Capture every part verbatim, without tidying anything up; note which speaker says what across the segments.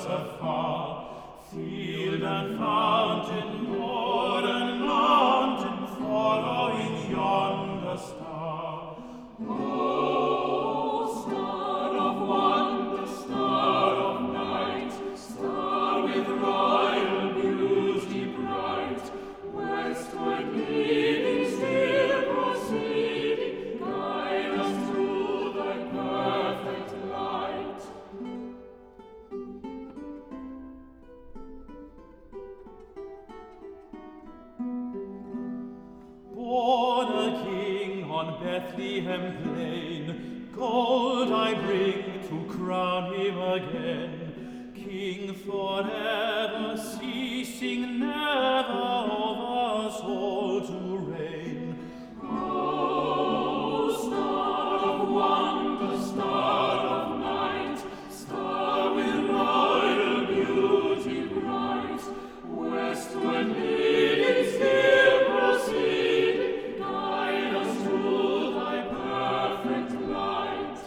Speaker 1: afar, field and fountain, moor and mountain, following yonder star.
Speaker 2: Oh, star of wonder, star of night, star with royal beauty bright, westward leading, still proceeding, guide us through thy perfect light.
Speaker 1: Born a king on Bethlehem plain, gold I bring to crown him again, king forever, ceasing never over us all to reign.
Speaker 2: Oh, star of wonder, star of night, star with royal beauty bright, westward leading, still proceeding, guide us to thy perfect light.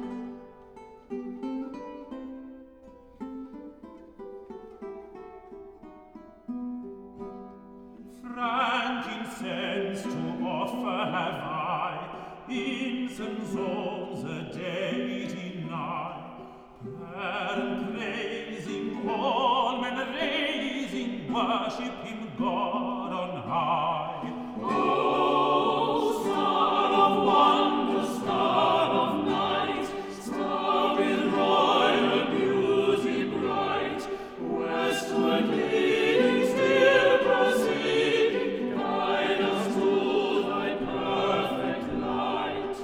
Speaker 1: Frankincense to offer have I, incense owns a deity nigh. Prayer and praising, calm and raising, worship him God on high.
Speaker 2: Oh, star of wonder, star of night, star with royal beauty bright, westward leading, still proceeding, guide us to thy perfect light.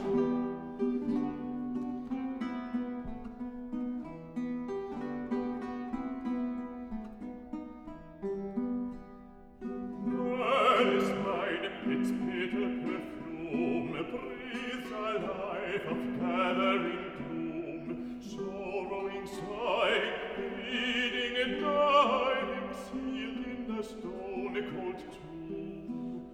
Speaker 1: Where is mine its bitter perfume, breathes a life of gathering gloom, sorrowing, sighing, bleeding and dying, sealed in the stone-cold tomb.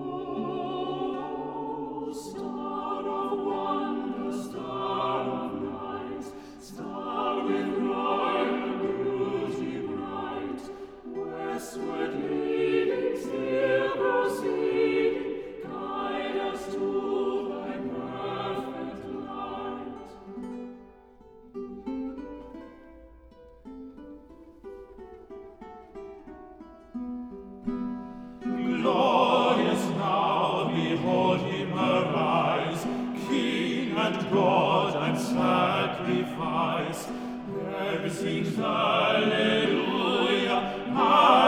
Speaker 2: Oh, star of wonder, star of night, star with royal beauty bright, westward leading, still proceeding, guide us to thy perfect light.
Speaker 1: Glorious now, behold him arise, King and God and sacrifice. Heaven sings Alleluia,